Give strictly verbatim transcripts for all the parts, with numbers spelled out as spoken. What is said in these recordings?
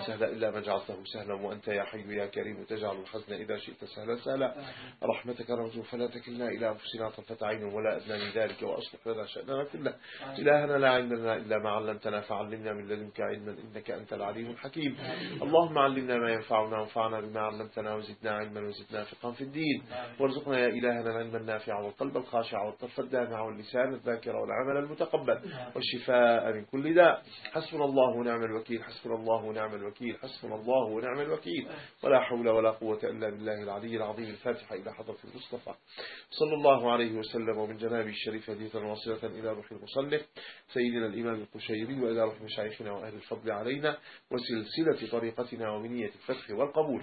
سهل إلا ما جعلته سهلا، وأنت يا حي يا كريم تجعل الحزن إذا شئت سهلا سهلا. رحمتك نرجو فلا تكلنا إلى أنفسنا طرفة عين ولا أدنى من ذلك، وأصلح لنا شأننا كله. إلهنا لا علم لنا إلا ما علمتنا، فعلمنا من لدنك علما إنك أنت العليم الحكيم. اللهم علمنا ما ينفعنا وانفعنا بما علمتنا، وزدنا علما وزدنا فقها في الدين، وارزقنا يا إلهنا العلم النافع والقلب الخاشع والطرف الدامع واللسان الذاكر والعمل المتقبل والشفاء من كل داء. حسبنا الله ونعم الوكيل، حسبنا الله ونعم الوكيل، حسبنا الله ونعم الوكيل، ولا حول ولا قوة إلا بالله العلي العظيم. الفاتحة إلى حضرة المصطفى صلى الله عليه وسلم، ومن جنابه الشريف هدية واصلة إلى روح المصنف سيدنا الإمام القشيري، وإلى روح مشايخنا وأهل الفضل علينا، وسلسلة طريقتنا ومنية الفتح والقبول.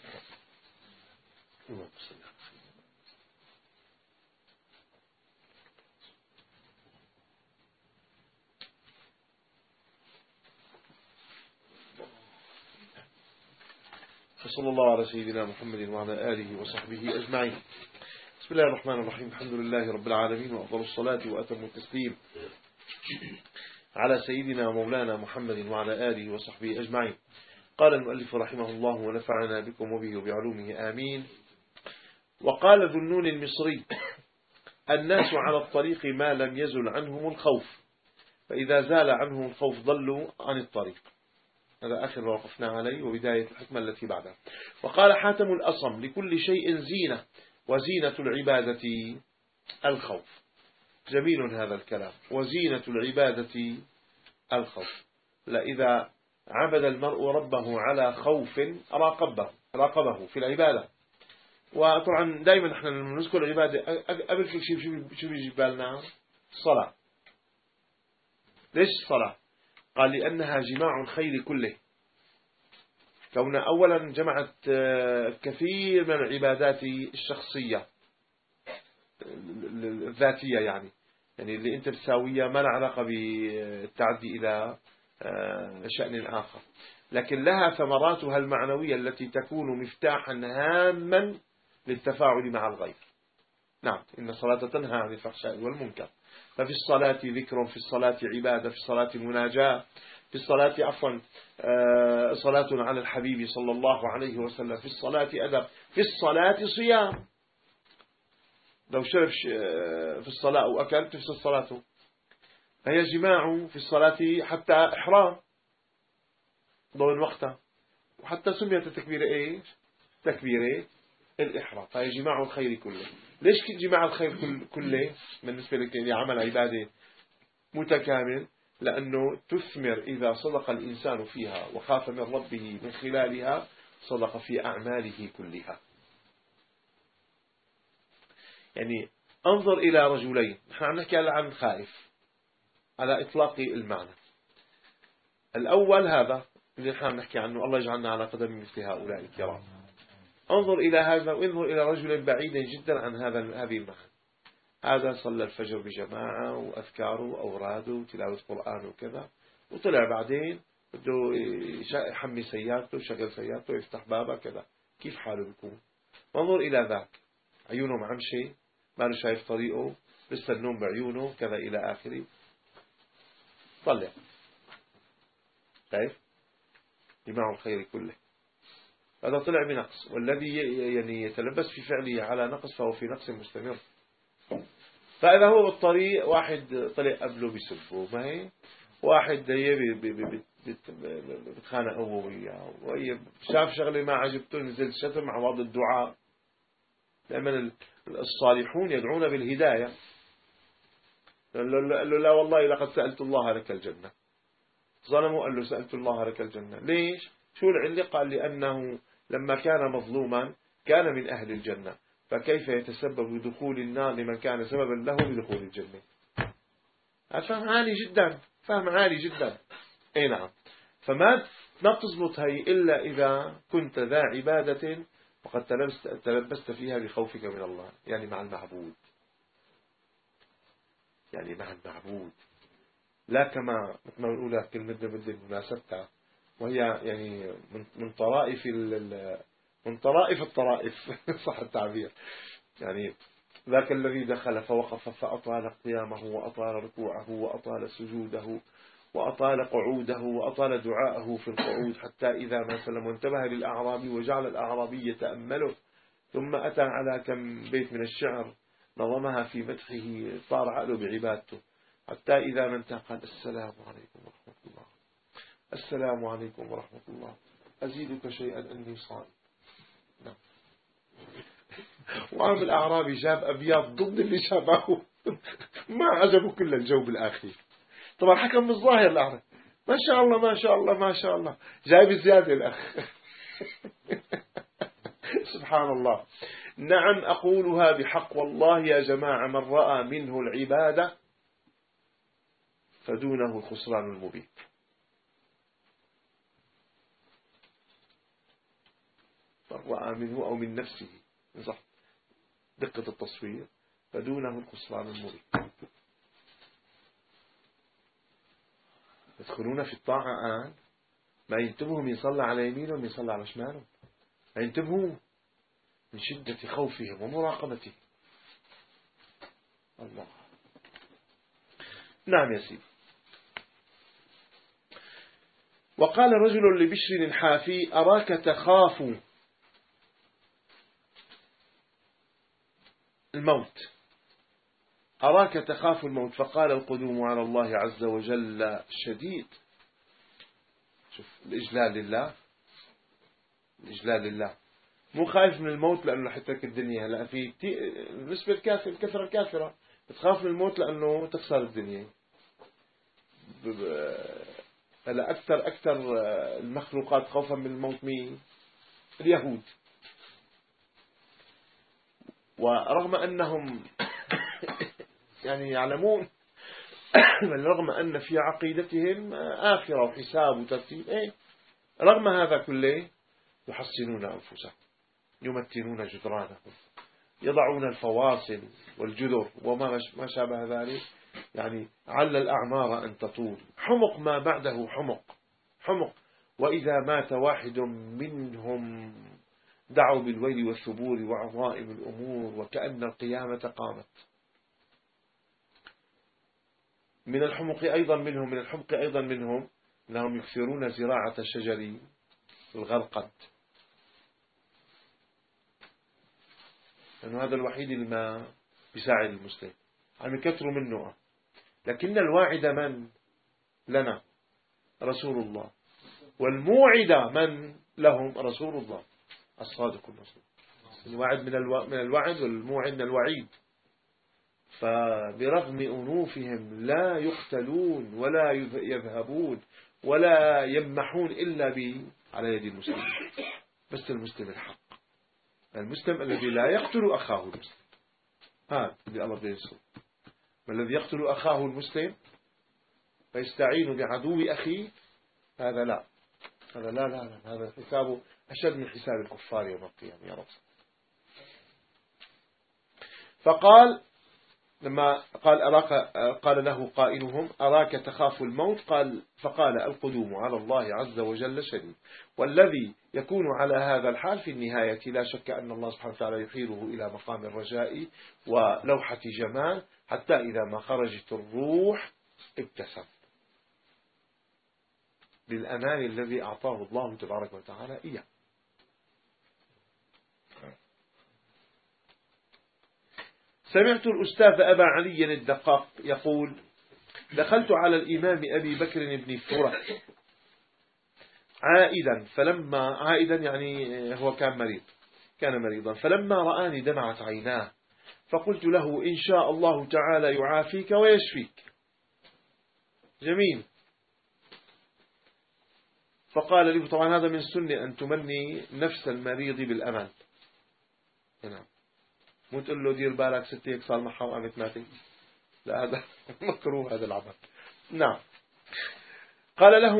اللهم صل على صلى الله على سيدنا محمد وعلى آله وصحبه أجمعين. بسم الله الرحمن الرحيم. الحمد لله رب العالمين، وأفضل الصلاة وأتم التسليم على سيدنا مولانا محمد وعلى آله وصحبه أجمعين. قال المؤلف رحمه الله ونفعنا بكم وبه وبعلومه آمين. وقال ذو النون المصري: الناس على الطريق ما لم يزل عنهم الخوف، فإذا زال عنهم الخوف ضلوا عن الطريق. هذا آخر ما وقفنا عليه، وبداية الحكمة التي بعدها. وقال حاتم الأصم: لكل شيء زينة، وزينة العبادة الخوف. جميل هذا الكلام. وزينة العبادة الخوف، لإذا عبد المرء ربه على خوف راقبه راقبه في العبادة. وطبعا دائما نحن لما نذكر العبادة قبل كل شيء شو بيجي بالنا؟ الصلاة. ليش الصلاة؟ قال: لأنها جماع الخير كله، كون أولا جمعت كثير من العبادات الشخصية الذاتية، يعني يعني اللي أنت بتساويها ما لها علاقة بالتعدي إلى شأن آخر، لكن لها ثمراتها المعنوية التي تكون مفتاحا هاما للتفاعل مع الغير. نعم، إن الصلاة تنهى عن الفحشاء والمنكر. ففي الصلاة ذكر، في الصلاة عبادة، في الصلاة مناجاة، في الصلاة عفوا صلاة على الحبيب صلى الله عليه وسلم، في الصلاة أدب، في الصلاة صيام. لو شرب في الصلاة أو أكل تفسد صلاته. فهي جماع في الصلاة حتى إحرام ضمن وقتها، وحتى سميت التكبيرة إيش؟ تكبيرة الإحرام. فهي جماع الخير كله. ليش جماع الخير كله بالنسبة لعمل عبادة متكامل؟ لأنه تثمر إذا صدق الإنسان فيها وخاف من ربه من خلالها، صدق في أعماله كلها. يعني انظر إلى رجلين، نحن عم نحكي عن خائف على إطلاق المعنى. الأول هذا اللي نحن عم نحكي عنه، الله يجعلنا على قدم مثل هؤلاء الكرام. انظر إلى هذا، وانظر إلى رجل بعيد جدا عن هذا هذه المعنى. هذا صلى الفجر بجماعة وأذكاره وأوراده وتلاوة قرآن وكذا، وطلع بعدين بده يحمي سيارته وشغل سيارته ويفتح بابه كذا. كيف حاله بيكون؟ وانظر إلى ذاك، عيونه معمشة، ما له شايف طريقه، لسه النوم بعيونه كذا إلى آخره. طلع شايف جماع الخير كله. هذا طلع بنقص، والذي يعني يتلبس في فعله على نقص فهو في نقص مستمر. فإذا هو بالطريق واحد طلع قبله بيسبه، ما هي واحد بتخانق هو وياه، شاف شغله ما عجبته نزل شتم عوض الدعاء. دائما الصالحون يدعون بالهداية. قال له: لا والله لقد سألت الله لك الجنة. ظلمه، قال له: سألت الله لك الجنة. ليش؟ شو العلة؟ قال: لأنه لما كان مظلوما كان من أهل الجنة، فكيف يتسبب بدخول النار لمن كان سببا له بدخول الجنة؟ فهم عالي جدا، فهم عالي جدا. اي نعم. فما ما تزبط هي إلا إذا كنت ذا عبادة وقد تلبست, تلبست فيها بخوفك من الله، يعني مع المعبود، يعني مع المعبود، لا كما ما نقولها كلمة بدل مناسبتها، وهي يعني من من طرائف من طرائف الطرائف صح التعبير. يعني ذاك الذي دخل فوقف فأطال قيامه وأطال ركوعه وأطال سجوده وأطال قعوده وأطال دعاءه في القعود حتى إذا ما سلم وانتبه للأعرابي وجعل الأعرابي يتأمله، ثم أتى على كم بيت من الشعر نظمها في مدحه طار عقله بعبادته، حتى إذا ما انتهى قال: السلام عليكم ورحمة الله، السلام عليكم ورحمة الله، أزيدك شيئا أني صائم. نعم. وعام الأعرابي جاب أبيات ضد اللي شابه ما عجبه كل الجو بالآخير. طبعا حكم بالظاهر الأعرابي ما شاء الله ما شاء الله ما شاء الله، جايب زيادة الأخ سبحان الله. نعم أقولها بحق والله يا جماعة، من رأى منه العبادة فدونه الخسران المبين. من رأى منه أو من نفسه، صح، دقة التصوير، فدونه الخسران المبين. يدخلون في الطاعة الآن ما ينتبهوا من يصلى على يمينه ومن يصلى على شماله، ما ينتبهوا من شدة خوفهم ومراقبتهم. الله. نعم يا سيدي. وقال رجل لبشر الحافي: أراك تخاف الموت، أراك تخاف الموت، فقال: القدوم على الله عز وجل شديد. شوف الإجلال لله، الإجلال لله. مو خايف من الموت لأنه رح يترك الدنيا. هلا في بالنسبة للكافر الكثرة الكافرة بتخاف من الموت لأنه تخسر الدنيا. هلا أكثر أكثر المخلوقات خوفا من الموت مين؟ اليهود. ورغم أنهم يعني يعلمون رغم أن في عقيدتهم آخرة وحساب وترتيب، إيه، رغم هذا كله يحصنون أنفسهم، يمتنون جدرانهم، يضعون الفواصل والجذر وما ما شابه ذلك. يعني عل الأعمار أن تطول، حمق ما بعده حمق حمق. وإذا مات واحد منهم دعوا بالويل والثبور وعظائم الأمور وكأن القيامة قامت. من الحمق أيضا منهم من الحمق أيضا منهم أنهم يكثرون زراعة شجر الغرقد، لأنه هذا الوحيد اللي ما بيساعد المسلم، عم يكثروا منه. لكن الواعد من لنا؟ رسول الله. والموعد من لهم؟ رسول الله الصادق المصدوق. الواعد من الو... من الوعد، والموعد من الوعيد. فبرغم أنوفهم لا يقتلون ولا يذهبون ولا يمحون إلا ب على يد المسلم. بس المسلم الحق، المسلم الذي لا يقتل أخاه المسلم، هذا اللي الله بده ينصره. والذي يقتل أخاه المسلم فيستعين بعدو أخيه، هذا لا هذا لا لا, لا. هذا حسابه أشد من حساب الكفار يوم القيامة يا رب. فقال لما قال أراك، قال له قائلهم: أراك تخاف الموت، قال فقال: القدوم على الله عز وجل شديد. والذي يكون على هذا الحال في النهاية لا شك أن الله سبحانه وتعالى يحيله إلى مقام الرجاء ولوحة جمال، حتى إذا ما خرجت الروح ابتسم بالأمان الذي أعطاه الله تبارك وتعالى إياه. سمعت الأستاذ أبا علي الدقاق يقول: دخلت على الإمام أبي بكر بن فرة عائدا، فلما عائدا يعني هو كان مريض كان مريضا فلما رآني دمعت عيناه، فقلت له: إن شاء الله تعالى يعافيك ويشفيك. جميل. فقال لي: طبعا هذا من سنة أن تمني نفس المريض بالأمان. نعم، مو تقول له دير بالك ستي هيك صار معها وقامت ماتت، لا هذا مكروه هذا العمل. نعم. قال له: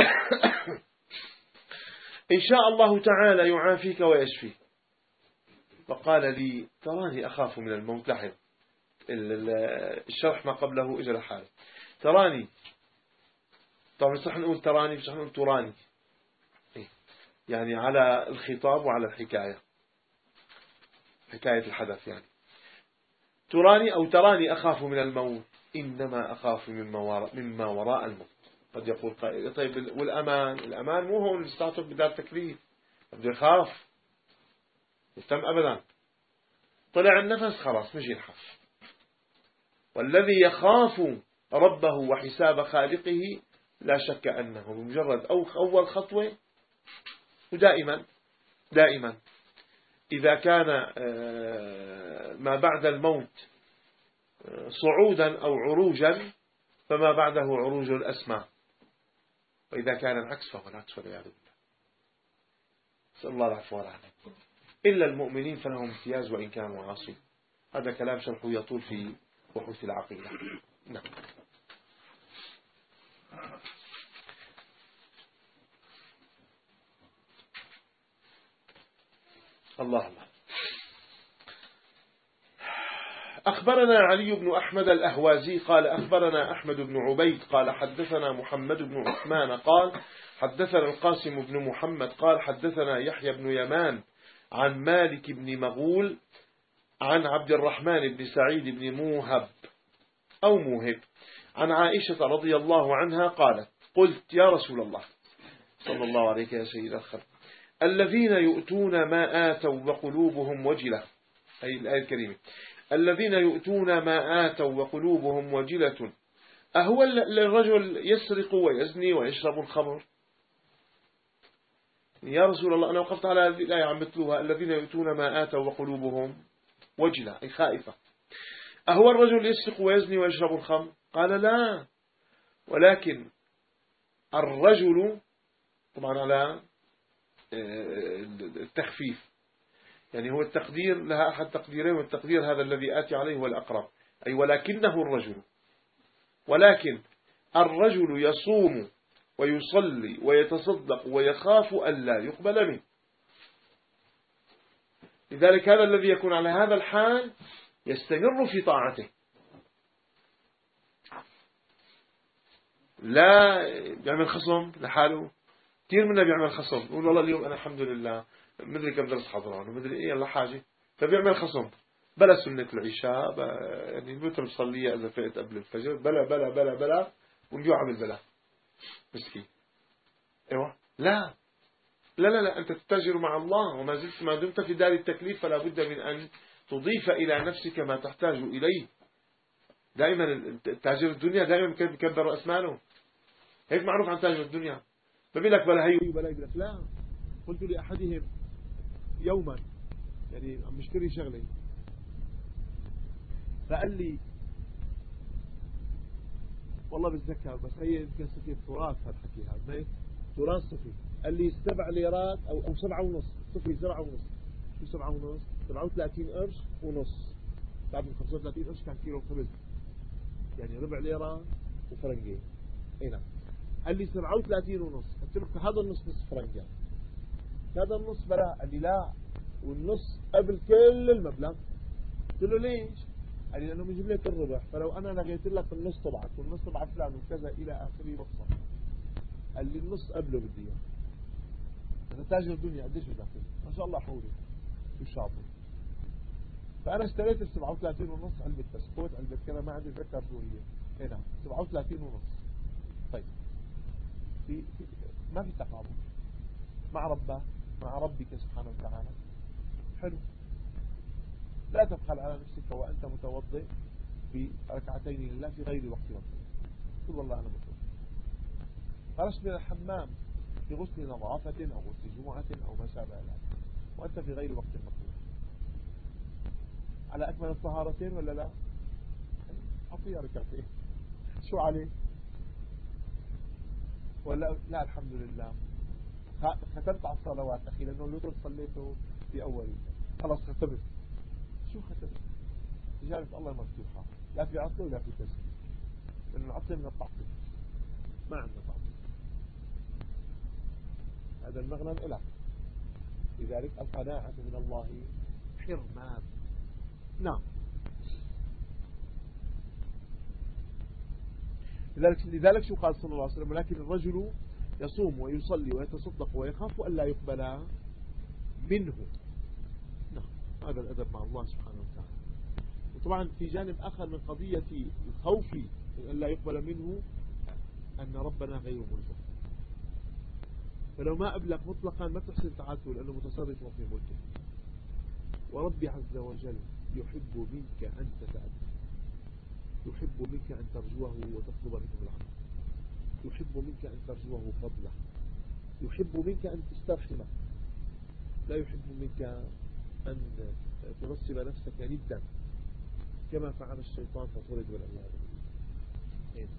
إن شاء الله تعالى يعافيك ويشفيك. فقال لي: تراني أخاف من الموت. لاحظ الشرح ما قبله إجل حاله. تراني، طبعا صح نقول تراني مش نقول تراني، يعني على الخطاب وعلى الحكاية، حكاية الحدث يعني. تراني أو تراني أخاف من الموت، إنما أخاف مما وراء, مما وراء الموت. قد يقول قائل طيب والأمان، الأمان مو هو اللي استعطف بدار تكليف، بده يخاف يهتم أبدا، طلع النفس خلاص مش ينحف. والذي يخاف ربه وحساب خالقه لا شك أنه بمجرد أو أول خطوة، ودائما دائما إذا كان ما بعد الموت صعودا أو عروجا فما بعده عروج الأسمى، وإذا كان العكس فهو العكس والعياذ بالله. نسأل الله العفو والعافية. إلا المؤمنين فلهم امتياز وإن كانوا عاصين. هذا كلام شرحه يطول في بحوث العقيدة. نعم. الله الله. أخبرنا علي بن أحمد الأهوازي قال أخبرنا أحمد بن عبيد قال حدثنا محمد بن عثمان قال حدثنا القاسم بن محمد قال حدثنا يحيى بن يمان عن مالك بن مغول عن عبد الرحمن بن سعيد بن موهب أو موهب عن عائشة رضي الله عنها قالت قلت يا رسول الله صلى الله عليه يا سيد الخلق الذين يؤتون ما آتوا وقلوبهم وجلة، أي الآية الكريمة، الذين يؤتون ما آتوا وقلوبهم وجلة أهو الرجل يسرق ويزني ويشرب الخمر؟ يا رسول الله أنا وقفت على هذه الآية عم بتلوها الذين يؤتون ما آتوا وقلوبهم وجلة أي خائفة، أهو الرجل يسرق ويزني ويشرب الخمر؟ قال لا، ولكن الرجل طبعا على التخفيف، يعني هو التقدير لها أحد تقديرين، والتقدير هذا الذي آتي عليه هو الأقرب، أي ولكنه الرجل، ولكن الرجل يصوم ويصلي ويتصدق ويخاف ألا يقبل منه. لذلك هذا الذي يكون على هذا الحال يستمر في طاعته، لا يعمل خصم لحاله. كثير منا بيعمل خصم، يقول والله اليوم أنا الحمد لله مدري كم درس حضران ومدري إيه يلا حاجة، فبيعمل خصم بلا سنة العشاء يعني الوتر بصليها إذا فقت قبل الفجر بلا بلا بلا بلا والجوع عمل بلا مسكين. ايوه لا لا لا لا أنت تتاجر مع الله، وما زلت ما دمت في دار التكليف فلا بد من أن تضيف إلى نفسك ما تحتاج إليه. دائما التاجر الدنيا دائما بيكبر رأس ماله، هيك معروف عن تاجر الدنيا. فبيقول لك بلا هي وبلا يقول لك لا. قلت لأحدهم يوما يعني عم بشتري شغله فقال لي والله بتذكر بس هي يمكن صفي تراث هالحكي هذا تراث صفي، قال لي سبع ليرات او او سبعة ونص صفي سبعة ونص. شو سبعة ونص؟ سبعة وثلاثين قرش ونص. بعد من خمسة وثلاثين قرش كان كيلو خبز، يعني ربع ليرة وفرنجين. اي نعم. قال لي سبعة وثلاثين ونص. قلت له هذا النص نص فرنجان، هذا النص بلا. قال لي لا والنص قبل كل المبلغ. قلت له ليش؟ قال لي لانه بيجيب لك الربع، فلو انا لغيت لك النص تبعك والنص تبع فلان وكذا الى اخره بقصه. قال لي النص قبله بدي اياه. انا تاجر الدنيا قديش بدك؟ ما شاء الله حولي بالشاطئ. فانا اشتريت ال سبعة وثلاثين ونص علبه بسكوت، علبه كذا ما عندي اتذكر شو هي. اي نعم سبعة وثلاثين ونص. طيب في, في ما في تقابل مع ربك مع ربك سبحانه وتعالى. حلو. لا تبخل على نفسك وأنت متوضئ في ركعتين لله في غير وقت وقت. قل والله أنا متوضئ. خرجت من الحمام في غسل نظافة أو غسل جمعة أو ما شابه ذلك وأنت في غير وقت مطلوب، على أكمل الطهارتين ولا لا؟ أعطيها ركعتين شو عليه؟ ولا لا الحمد لله ختمت على الصلوات أخي لأنه الوتر صليته في أول خلاص ختمت. شو ختمت؟ تجارة الله مفتوحة، لا في عطل ولا في تسليم، لأن العطل من التعطيل ما عندنا تعطيل. هذا المغنم إلك. لذلك القناعة من الله حرمان. نعم. لذلك لذلك شو قال صلى الله عليه وسلم ولكن الرجل يصوم ويصلي ويتصدق ويخاف ألا يقبل منه. نعم هذا الأدب مع الله سبحانه وتعالى. وطبعا في جانب آخر من قضية الخوف ألا يقبل منه أن ربنا غير ملزم. فلو ما أبلغ مطلقا ما تحسن تعاته لأنه متصرف في ملكه. وربي عز وجل يحب منك أن تتأدب، يحب منك أن ترجوه وتطلب منه العمل، يحب منك أن ترجوه فضله، يحب منك أن تسترحمه، لا يحب منك أن تنصب نفسك ندا كما فعل الشيطان فطرد والعياذ بالله.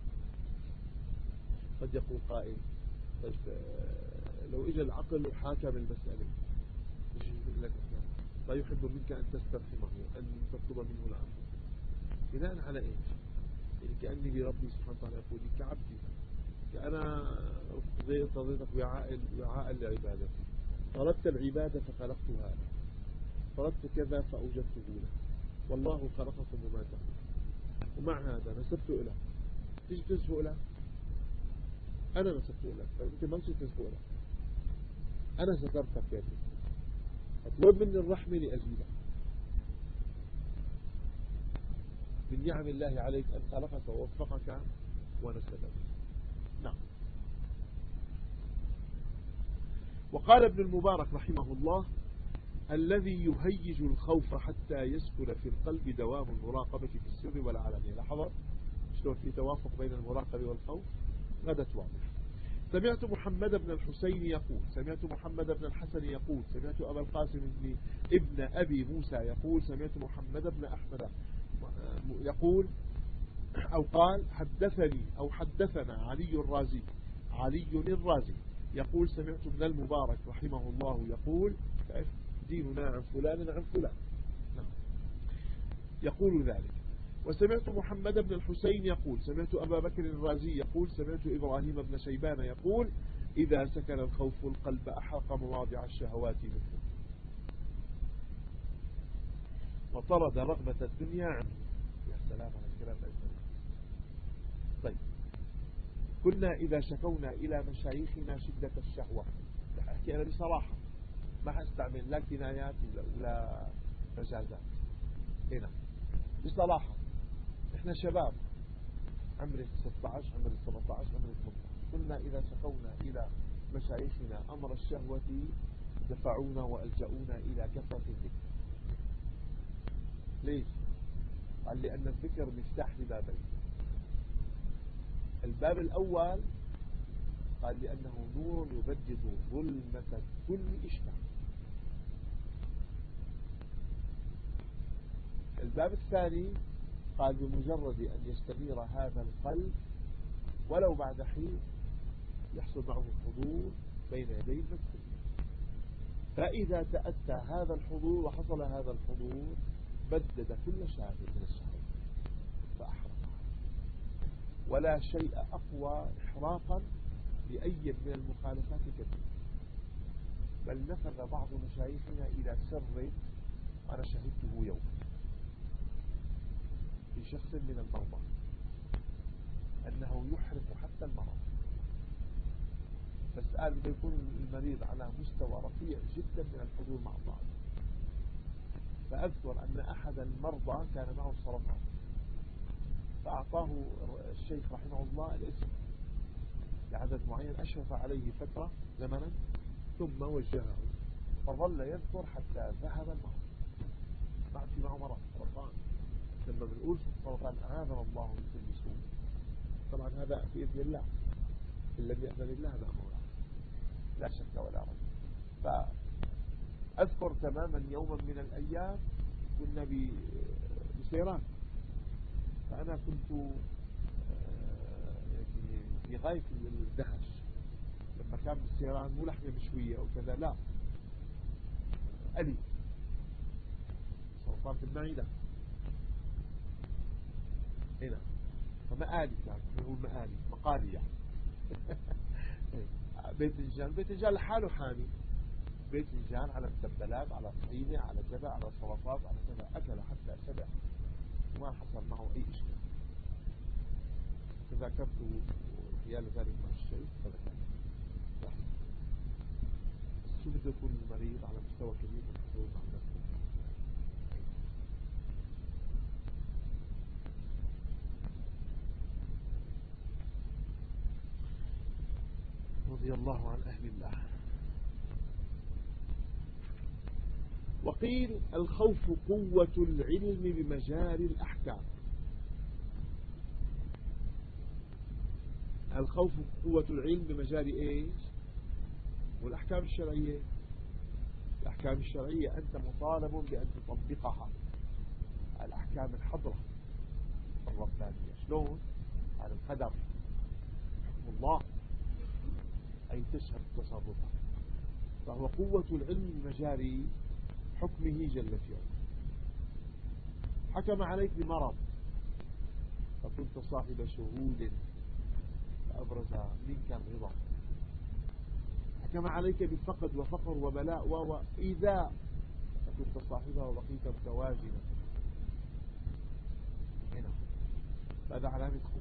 قد يقول قائل طيب لو إجا العقل وحاكم المسألة يقول لك لا يحب منك أن تسترحمه أن تطلب منه العفو بناء على إيش؟ يعني كأني بربي سبحانه وتعالى يقول لي كعبدي أنا رضيتك وعاء وعاء لعبادتي، طلبت العبادة فخلقتها لك، طلبت كذا فأوجدته لك، والله خلقكم وما تعملون، ومع هذا نسبت إليه. تيجي تنسبوا إليه؟ أنا نسبت إليك، أنت ما نسيت تنسبوا إليه. أنا سترتك يا ابني، اطلب مني الرحمة لأزيدك. من نعم الله عليك أن خلقك ووفقك ونسبك. نعم. وقال ابن المبارك رحمه الله: الذي يهيج الخوف حتى يسكن في القلب دوام المراقبة في السر والعلانية. لاحظت شلون في توافق بين المراقبة والخوف؟ غدت واضح. سمعت محمد بن الحسين يقول، سمعت محمد بن الحسن يقول، سمعت أبا القاسم بن ابن أبي موسى يقول، سمعت محمد بن أحمد يقول أو قال حدثني أو حدثنا علي الرازي علي الرازي يقول سمعت ابن المبارك رحمه الله يقول ديننا عن فلان عن فلان. يقول ذلك. وسمعت محمد بن الحسين يقول سمعت أبا بكر الرازي يقول سمعت إبراهيم بن شيبان يقول إذا سكن الخوف القلب أحرق مواضع الشهوات منه وطرد رغبة الدنيا عنه. يا سلام على الكلام الأجمل. طيب كنا إذا شكونا إلى مشايخنا شدة الشهوة، أحكي أنا بصراحة ما حستعمل لا كنايات ولا مجازات، هنا بصراحة احنا شباب عمري ستة عشر عمري سبعة عشر عمري ثمانية عشر، كنا إذا شكونا إلى مشايخنا أمر الشهوة دفعونا وألجؤونا إلى كثرة الذكر. ليش؟ قال لأن الذكر مفتاح لبابين. الباب الأول قال لأنه نور يبدد ظلمة كل إشكال. الباب الثاني قال بمجرد أن يستنير هذا القلب ولو بعد حين يحصل معه الحضور بين يدي المسجد، فإذا تأتى هذا الحضور وحصل هذا الحضور بدد كل شهوة من الشهوات فأحرقها. ولا شيء أقوى إحراقا لأي من المخالفات كثير. بل نفذ بعض مشايخنا إلى سر أنا شهدته يوم في شخص من المرضى أنه يحرق حتى المرض، بس قال بيكون المريض على مستوى رفيع جدا من الحضور مع الله. فأذكر أن أحد المرضى كان معه السرطان، فأعطاه الشيخ رحمه الله الاسم لعدد معين، أشرف عليه فترة زمنا ثم وجهه، فظل يذكر حتى ذهب المرض. بعد في معه مرض سرطان، لما بنقول في السرطان أعاذنا الله من كل سوء، طبعا هذا بإذن الله، إن لم يأذن الله هذا أمر لا شك ولا ريب. فأذكر تماما يوما من الأيام كنا بسيران، فأنا كنت يعني في غاية الدهش لما كان بالسيران مو لحمة مشوية أو كذا، لا ألي سرطان في المعدة هنا، فمآلي كان نقول مآلي مقالي يعني باذنجان باذنجان لحاله حامي، باذنجان على مسبلات على طحينة على كذا على سلطات على كذا، أكل حتى شبع وما حصل معه أي إشكال. تذكرت حيال ذلك مع الشيخ فذكرت شو بده يكون المريض على مستوى كبير من الحضور مع نفسه. رضي الله عن أهل الله. وقيل الخوف قوة العلم بمجاري الأحكام. الخوف قوة العلم بمجاري إيش؟ والأحكام الشرعية. الأحكام الشرعية أنت مطالب بأن تطبقها، الأحكام الحضرة الربانية. شلون؟ على القدر، حكم الله، أي تشهد تصرفها. فهو قوة العلم بمجاري حكمه جل في علاه. حكم عليك بمرض فكنت صاحب شهود فأبرز منك الرضا. حكم عليك بفقد وفقر وبلاء وإيذاء فكنت صاحبها وبقيت متوازنا. هنا هذا علامة خوف.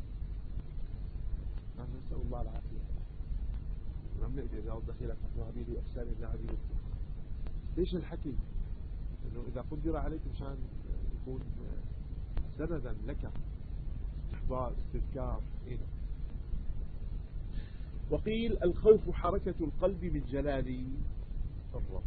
نحن نسأل الله العافية. ولم نقدر إذا وضح لك نحن عبيد وأحسان الله عبيد. ليش الحكي؟ إنه إذا قدر عليك مشان يكون سندا لك استحضار استذكار. هنا وقيل الخوف حركة القلب من جلال الرب.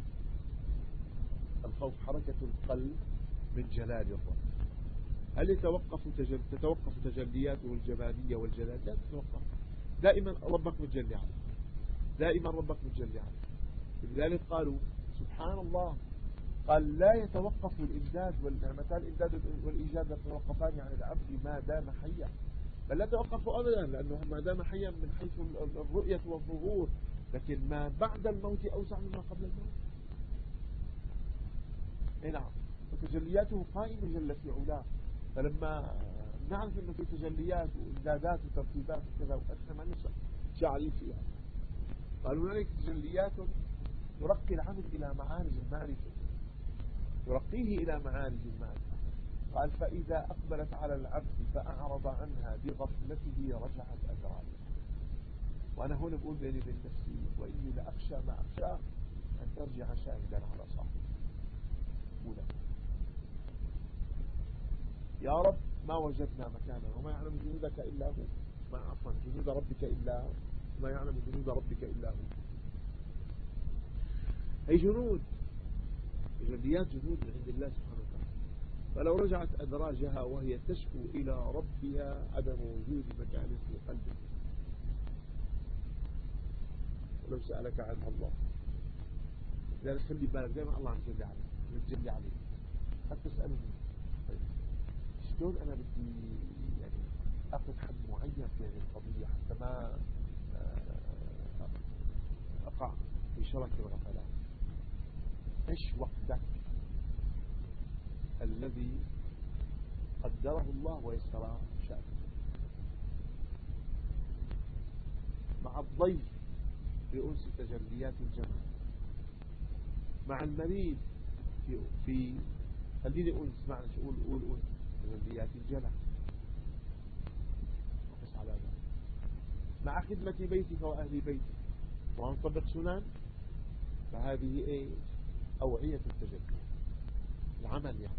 الخوف حركة القلب من جلال الرب. هل يتوقف تجل... تتوقف تجلياته الجمالية والجلال؟ لا تتوقف. دائما ربك متجلي عليه، دائما ربك متجلي عليه. لذلك قالوا سبحان الله، قال لا يتوقف الإمداد والنعمتان الإمداد والإيجاد يتوقفان عن العبد ما دام حيا، بل لا توقف أبدا، لأنه ما دام حيا من حيث الرؤية والظهور، لكن ما بعد الموت أوسع مما قبل الموت. اي نعم. وتجلياته قائمة جل في علاه. فلما نعرف أنه في تجليات وإمدادات وترتيبات وكذا وإحنا ما نسأل شعري فيها، قالوا هنالك تجليات ترقي العبد إلى معارج المعرفة، ترقيه إلى معارج المعرفة. قال فإذا أقبلت على العبد فأعرض عنها بغفلته رجعت أذرائه. وأنا هنا بقول بيني وبين نفسي وإني لأخشى ما أخشى أن ترجع شاهدا على صاحبه. أولا يا رب ما وجدنا مكانا وما يعلم جنودك إلا هو، ما عفوا جنود ربك إلا هو، ما يعلم جنود ربك إلا هو. هي جنود، تجليات جنود من عند الله سبحانه وتعالى. فلو رجعت أدراجها وهي تشكو إلى ربها عدم وجود مكان في قلبك، ولو سألك عنها الله. لذلك خلي بالك دائما الله عم يجلي عليك، يجلي عليك. قد تسألني طيب شلون أنا بدي يعني أخذ حد معين في هذه القضية حتى ما أقع في شرك الغفلات؟ إيش وقتك الذي قدره الله ويسر شأنه؟ مع الضيف بأنس تجليات الجمال، مع المريض في في خليني أنس معنى شو أقول أقول أنس تجليات الجلال. وقس على ذلك مع خدمة بيتك وأهل بيتك ونطبق سنن، فهذه إيه؟ أوعية التجلي، العمل يعني.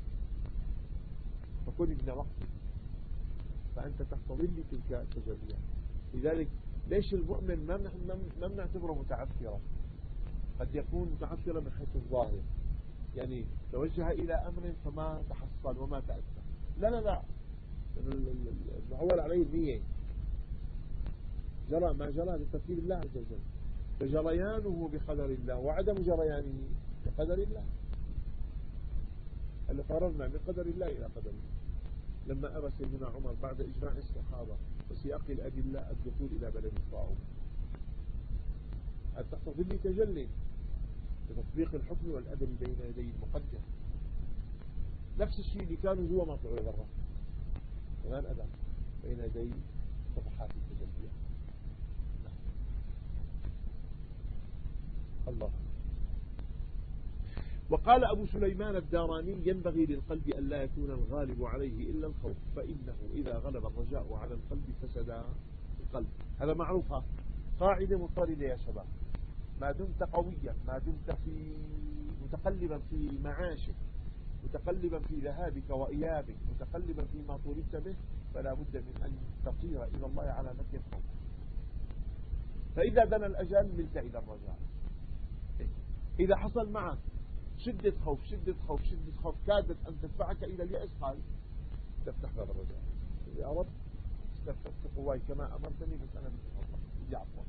فكن ابن وقتك فأنت تحتضن تلك التجليات. لذلك ليش المؤمن ما بنعتبره متعثرا؟ قد يكون متعثرا من حيث الظاهر، يعني توجه إلى أمر فما تحصل وما تأثر. لا لا لا، المعول عليه النية، جرى ما جرى لترتيب الله عز وجل، فجريانه بقدر الله وعدم جريانه بقدر الله. اللي فررنا من قدر الله إلى قدر الله. لما أبى سيدنا عمر بعد إجماع الصحابة وسياق الأدلة الدخول إلى بلد الطاعون، أن تقتضي تجلي بتطبيق الحكم والأدب بين يدي المقدم. نفس الشيء اللي كانوا جوا ما طلعوا برا، كمان أدب بين يدي صفحات التجليات. الله. وقال أبو سليمان الداراني ينبغي للقلب أن لا يكون الغالب عليه إلا الخوف، فإنه إذا غلب الرجاء على القلب فسد القلب. هذا معروفة، قاعدة مضطردة يا شباب. ما دمت قويا، ما دمت في متقلبا في معاشك، متقلبا في ذهابك وإيابك، متقلبا فيما طلبت به، فلا بد من أن تطير إلى الله على متن الخوف. فإذا دنا الأجل ملت إلى الرجاء. إذا حصل معك شدة خوف شدة خوف شدة خوف كادت أن تدفعك إلى اليأس، قال تفتح باب الرجاء. يا رب استفتح قواي كما أمرتني، بس أنا بدي عفوا.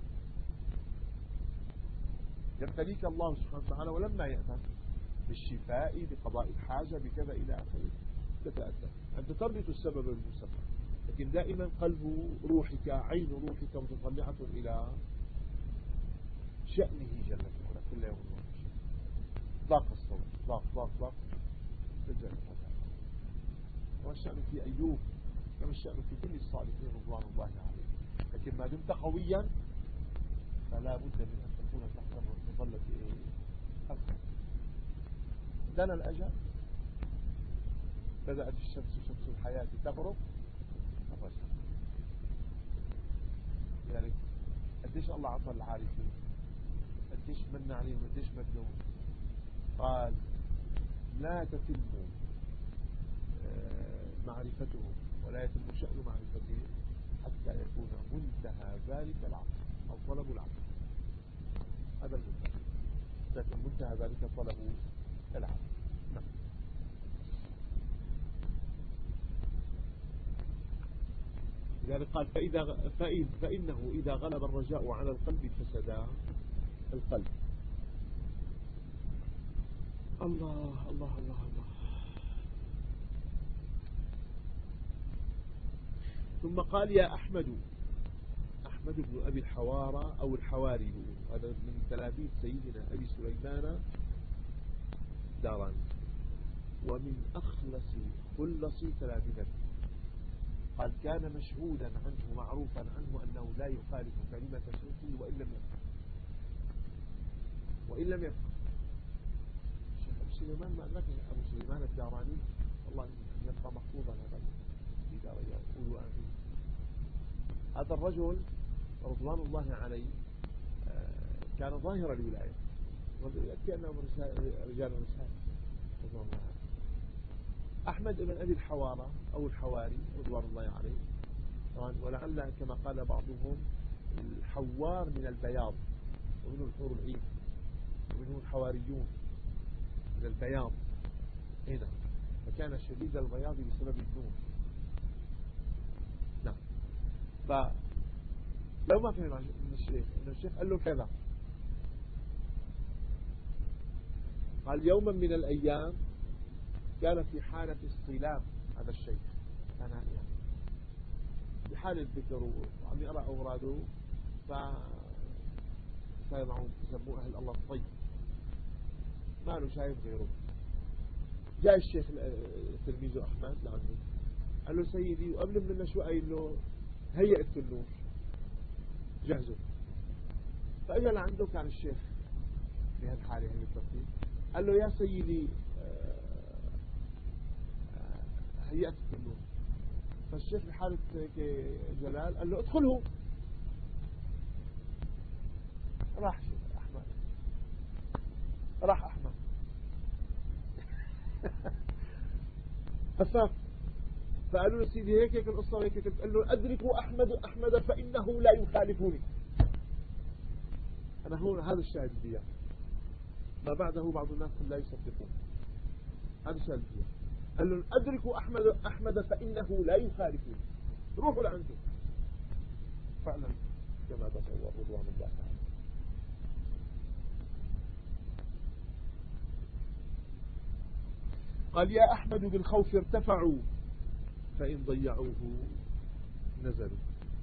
يبتليك الله سبحانه وتعالى ولما يأذن بالشفاء بقضاء الحاجة بكذا إلى آخره تتأذى. أنت تربط السبب بالمسبب، لكن دائما قلب روحك عين روحك متطلعة إلى شأنه جل وعلا كل يوم. ضاق الصوت ضاق ضاق ضاق تجل. كما الشأن في أيوب، كما الشأن في كل الصالحين رضوان الله عليهم. لكن ما دمت قويا فلا بد من أن تكون تحت مظلة أفضل. دنا الأجل، بدأت الشمس شمس الحياة تغرب الرجل. لذلك قديش الله عطى العارفين، قديش من عليهم، قديش مدهم. قال لا تتم معرفتهم ولا يتم شأن معرفتهم حتى يكون منتهى ذلك العقل أو طلب العقل. هذا المنتهى، لكن منتهى ذلك طلب العقل. نعم. لذلك قال فإذا فإن فإنه إذا غلب الرجاء على القلب فسدا القلب. الله الله الله الله. ثم قال يا أحمد، أحمد بن أبي الحوارى أو الحواري، هذا من تلاميذ سيدنا أبي سليمان داراني، ومن أخلص خلص تلاميذه. قال كان مشهودا عنه معروفا عنه أنه لا يخالف كلمة شيخه وإن لم يفهم وإن لم يفهم. الشيخ أبو سليمان ما أدرك أبو سليمان الداراني، والله يبقى محفوظا هذا في دار يقول آمين. هذا الرجل رضوان الله عليه كان ظاهر الولاية، كأنهم رجال الرسالة رضوان الله عليه. أحمد بن أبي الحوارى أو الحواري رضوان الله عليه، ولعل كما قال بعضهم الحوار من البياض، ومنه الحور العين، ومنه الحواريون من البياض هنا، فكان شديد البياض بسبب النور. نعم. فلو ما فهم من الشيخ إن الشيخ قال له كذا، قال يوما من الأيام كان في حالة الصلام، هذا الشيخ كان يعني في حال الذكر وعم يقرأ أوراده، فصار معهم يسموه أهل الله الطيب، ما له شايف غيره. جاء الشيخ تلميذه أحمد لعنه، قال له سيدي، وقبل منه شو قايل له هيئة النور جهزه. فإجا لعنده كان الشيخ بهالحالة هي الترتيب، قال له يا سيدي هيئة النور. فالشيخ بحالة جلال قال له ادخله. راح شيخ أحمد، راح أحمد فساف. فقالوا له سيدي هيك هيك القصة وهيك هيك. قال له أدركوا أحمد أحمد فإنه لا يخالفني. أنا هون هذا الشاهد بيا، ما بعده بعض الناس لا يصدقون. هذا الشاهد بيا. قال له أدركوا أحمد أحمد فإنه لا يخالفني، روحوا لعنده. فعلا كما تصور رضوان الله تعالى. قال يا أحمد بالخوف ارتفعوا فإن ضيعوه نزلوا.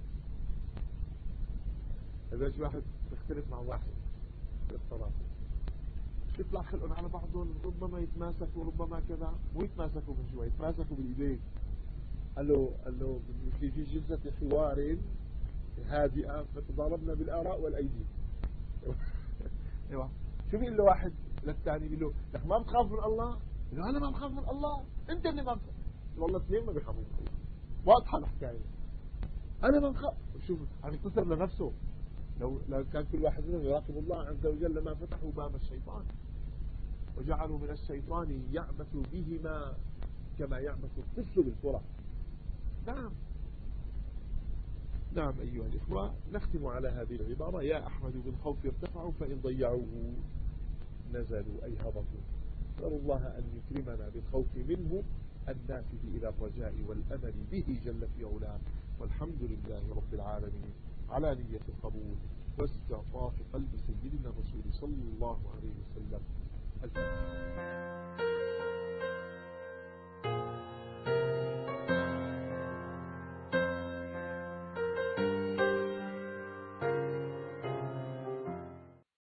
إذا ايش واحد يختلف مع واحد في الصلاة، يطلع خلقهم على بعضهم، ربما يتماسكوا ربما كذا، مو يتماسكوا من شوي، يتماسكوا بالإيدين. قال له قال له في في جلسة حوار هادئة فتضاربنا بالآراء والأيدي. ايوه شو بيقول له واحد للثاني، بيقول له لك ما بتخاف من الله؟ بيقول له انا ما بخاف من الله، انت اللي ما بخاف. والله اثنين ما بيخافوا من الله، واضحة الحكاية. انا ما بخاف. شوف عم يتصل لنفسه. لو لو كان كل واحد منهم يراقب الله عز وجل لما فتحوا باب الشيطان وجعلوا من الشيطان يعبث بهما كما يعبث الطفل بالكرة. نعم نعم أيها الإخوة، نختم على هذه العبارة: يا أحمد بالخوف ارتفعوا فإن ضيعوه نزلوا أي هبطوا. نسأل الله أن يكرمنا بالخوف منه النافذ إلى الرجاء والأمل به جل في علاه. والحمد لله رب العالمين على نية القبول واستعطاف قلب سيدنا الرسول صلى الله عليه وسلم. الفاتحة.